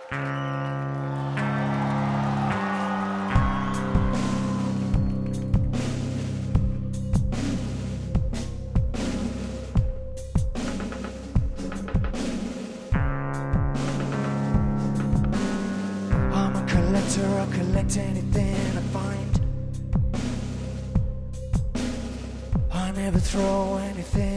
I'm a collector, I'll collect anything I find. I never throw anything